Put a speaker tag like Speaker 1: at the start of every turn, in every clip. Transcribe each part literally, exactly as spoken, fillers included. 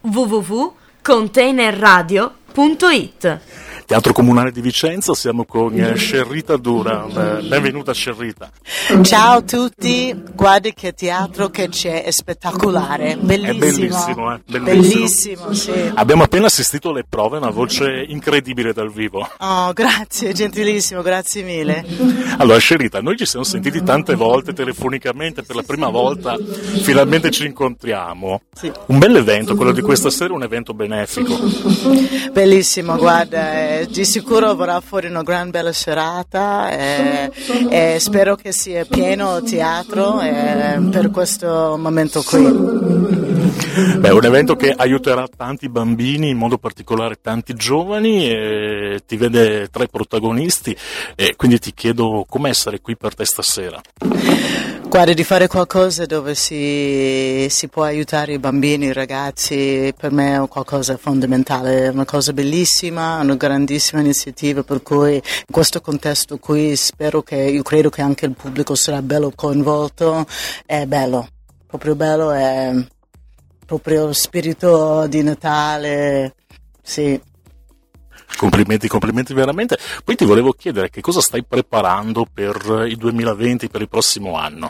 Speaker 1: w w w punto container radio punto it.
Speaker 2: Teatro Comunale di Vicenza, siamo con eh, Sherrita Duran. Benvenuta Sherrita.
Speaker 3: Ciao a tutti, guardi che teatro che c'è, è spettacolare, bellissimo.
Speaker 2: È bellissimo, eh? Bellissimo,
Speaker 3: bellissimo sì.
Speaker 2: Abbiamo appena assistito alle prove, una voce incredibile dal vivo.
Speaker 3: Oh, grazie, gentilissimo, grazie mille.
Speaker 2: Allora Sherrita, noi ci siamo sentiti tante volte telefonicamente, per la prima volta finalmente ci incontriamo.
Speaker 3: Sì.
Speaker 2: Un bel evento, quello di questa sera, un evento benefico.
Speaker 3: Bellissimo, guarda, eh, di sicuro verrà fuori una gran bella serata e, e spero che sia pieno teatro eh, per questo momento qui.
Speaker 2: Beh, è un evento che aiuterà tanti bambini, in modo particolare tanti giovani, e ti vede tra i protagonisti, e quindi ti chiedo come essere qui per te stasera.
Speaker 3: Guarda, di fare qualcosa dove si, si può aiutare i bambini, i ragazzi, per me è qualcosa fondamentale, è una cosa bellissima, una grandissima iniziativa, per cui in questo contesto qui spero che, io credo che anche il pubblico sarà bello coinvolto, è bello, proprio bello, è proprio spirito di Natale, sì.
Speaker 2: Complimenti, complimenti veramente. Poi ti volevo chiedere che cosa stai preparando per il duemilaventi, per il prossimo anno?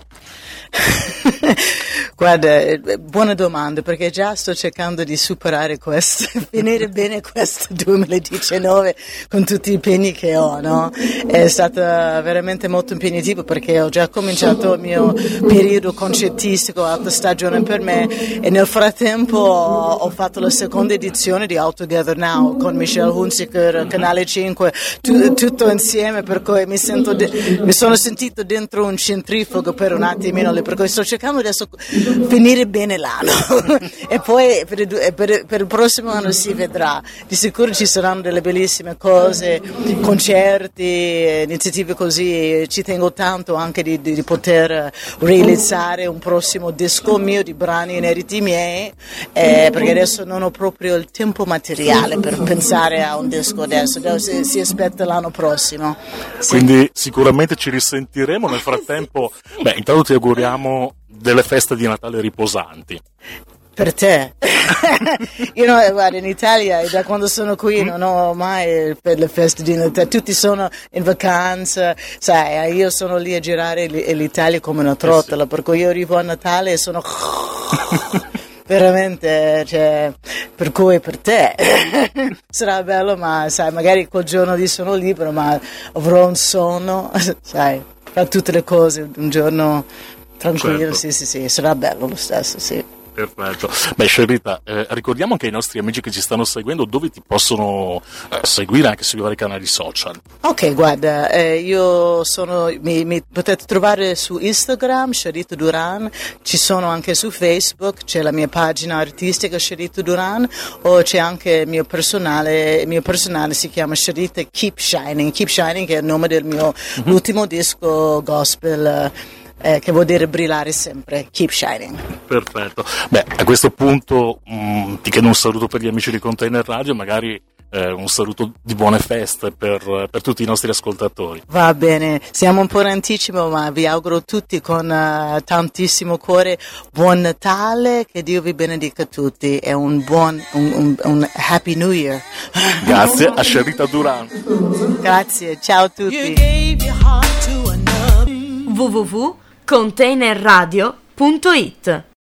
Speaker 3: Guarda, buona domanda, perché già sto cercando di superare questo, finire bene questo duemiladiciannove con tutti gli impegni che ho, no? È stato veramente molto impegnativo perché ho già cominciato il mio periodo concertistico, alta stagione per me, e nel frattempo ho fatto la seconda edizione di All Together Now con Michelle Hunziker, Canale cinque, tu, tutto insieme, per cui mi, sento de- mi sono sentito dentro un centrifugo per un attimino, per cui sto cercando adesso finire bene l'anno e poi per il, per, per il prossimo anno si vedrà. Di sicuro ci saranno delle bellissime cose, concerti, iniziative così. Ci tengo tanto anche di, di, di poter realizzare un prossimo disco mio di brani inediti miei, eh, perché adesso non ho proprio il tempo materiale per pensare a un disco adesso, si, si aspetta l'anno prossimo. Sì.
Speaker 2: Quindi sicuramente ci risentiremo. Nel frattempo, beh, intanto ti auguriamo delle feste di Natale riposanti.
Speaker 3: Per te. Io no, guarda, in Italia da quando sono qui non ho mai per le feste di Natale, tutti sono in vacanza, sai, io sono lì a girare l'Italia come una trottola, eh sì. Per cui io arrivo a Natale e sono veramente, cioè, per cui per te sarà bello, ma sai, magari quel giorno lì sono libero, ma avrò un sonno, sai, fa tutte le cose un giorno tranquillo, certo. sì, sì, sì, sarà bello lo stesso, sì.
Speaker 2: Perfetto. Beh, Sherrita, eh, ricordiamo anche ai nostri amici che ci stanno seguendo dove ti possono eh, seguire anche sui vari canali social.
Speaker 3: Ok, guarda, eh, io sono, mi, mi potete trovare su Instagram, Sherrita Duran, ci sono anche su Facebook, c'è la mia pagina artistica Sherrita Duran, o c'è anche il mio personale, il mio personale si chiama Sherrita Keep Shining, Keep Shining che è il nome del mio mm-hmm. ultimo disco gospel, Eh, che vuol dire brillare sempre, Keep Shining.
Speaker 2: Perfetto. Beh, a questo punto mh, ti chiedo un saluto per gli amici di Container Radio, magari eh, un saluto di buone feste per, per tutti i nostri ascoltatori.
Speaker 3: Va bene, siamo un po' in anticipo, ma vi auguro tutti con uh, tantissimo cuore buon Natale, che Dio vi benedica tutti e un buon, un, un, un Happy New Year.
Speaker 2: Grazie a Sherrita Duran.
Speaker 3: Grazie, ciao a tutti.
Speaker 1: w w w punto container radio punto it